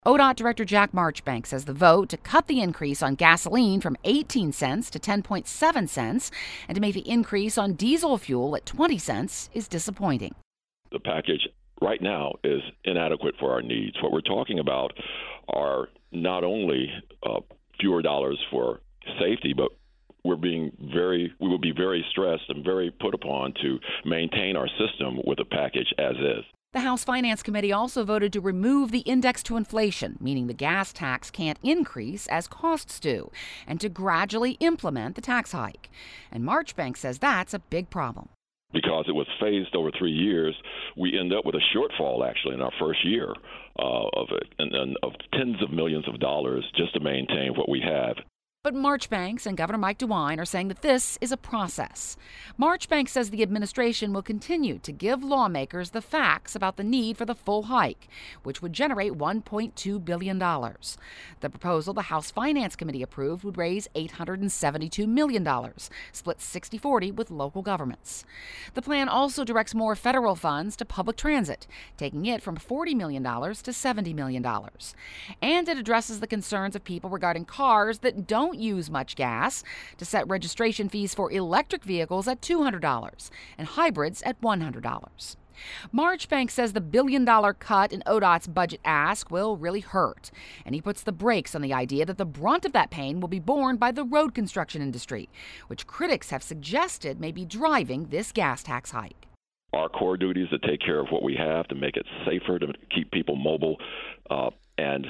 ODOT Director Jack Marchbank says the vote to cut the increase on gasoline from 18 cents to 10.7 cents and to make the increase on diesel fuel at 20 cents is disappointing. The package right now is inadequate for our needs. What we're talking about are not only fewer dollars for safety, but we will be very stressed and very put upon to maintain our system with a package as is. The House Finance Committee also voted to remove the index to inflation, meaning the gas tax can't increase as costs do, and to gradually implement the tax hike. And Marchbank says that's a big problem. Because it was phased over 3 years, we end up with a shortfall, actually, in our first year of it, and of tens of millions of dollars just to maintain what we have. But Marchbank and Governor Mike DeWine are saying that this is a process. Marchbank says the administration will continue to give lawmakers the facts about the need for the full hike, which would generate $1.2 billion. The proposal the House Finance Committee approved would raise $872 million, split 60-40 with local governments. The plan also directs more federal funds to public transit, taking it from $40 million to $70 million. And it addresses the concerns of people regarding cars that don't use much gas, to set registration fees for electric vehicles at $200 and hybrids at $100. Marchbank says the billion-dollar cut in ODOT's budget ask will really hurt, and he puts the brakes on the idea that the brunt of that pain will be borne by the road construction industry, which critics have suggested may be driving this gas tax hike. Our core duty is to take care of what we have, to make it safer, to keep people mobile, and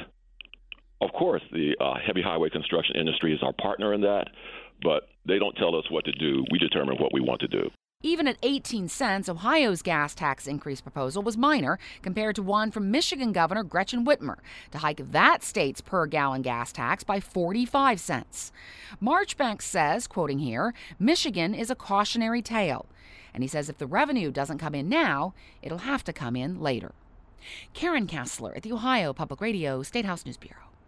of course, the heavy highway construction industry is our partner in that, but they don't tell us what to do. We determine what we want to do. Even at 18 cents, Ohio's gas tax increase proposal was minor compared to one from Michigan Governor Gretchen Whitmer to hike that state's per-gallon gas tax by 45 cents. Marchbank says, quoting here, Michigan is a cautionary tale. And he says if the revenue doesn't come in now, it'll have to come in later. Karen Kassler at the Ohio Public Radio State House News Bureau.